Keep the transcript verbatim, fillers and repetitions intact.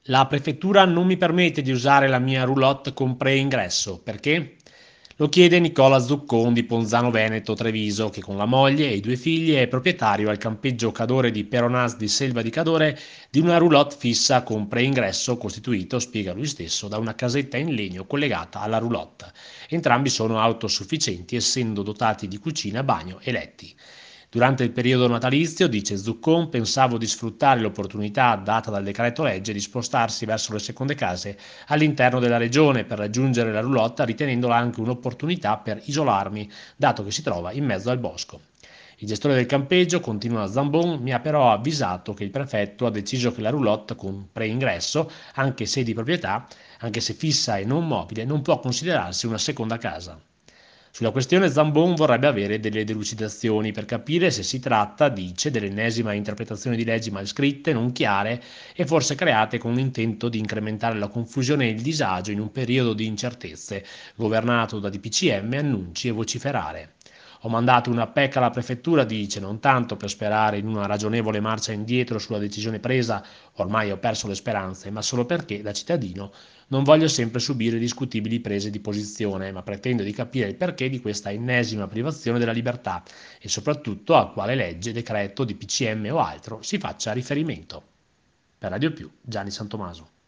La prefettura non mi permette di usare la mia roulotte con pre-ingresso, perché? Lo chiede Nicola Zuccon di Ponzano Veneto, Treviso, che con la moglie e i due figli è proprietario al campeggio Cadore di Peronas di Selva di Cadore di una roulotte fissa con pre-ingresso costituito, spiega lui stesso, da una casetta in legno collegata alla roulotte. Entrambi sono autosufficienti, essendo dotati di cucina, bagno e letti. Durante il periodo natalizio, dice Zuccon, pensavo di sfruttare l'opportunità data dal decreto legge di spostarsi verso le seconde case all'interno della regione per raggiungere la roulotte, ritenendola anche un'opportunità per isolarmi, dato che si trova in mezzo al bosco. Il gestore del campeggio, continua Zambon, mi ha però avvisato che il prefetto ha deciso che la roulotte con pre-ingresso, anche se di proprietà, anche se fissa e non mobile, non può considerarsi una seconda casa. Sulla questione Zambon vorrebbe avere delle delucidazioni per capire se si tratta, dice, dell'ennesima interpretazione di leggi mal scritte, non chiare e forse create con l'intento di incrementare la confusione e il disagio in un periodo di incertezze, governato da D P C M, annunci e vociferare. Ho mandato una P E C alla prefettura, dice, non tanto per sperare in una ragionevole marcia indietro sulla decisione presa, ormai ho perso le speranze, ma solo perché, da cittadino, non voglio sempre subire discutibili prese di posizione, ma pretendo di capire il perché di questa ennesima privazione della libertà e soprattutto a quale legge, decreto, D P C M o altro si faccia riferimento. Per Radio Più, Gianni Santomaso.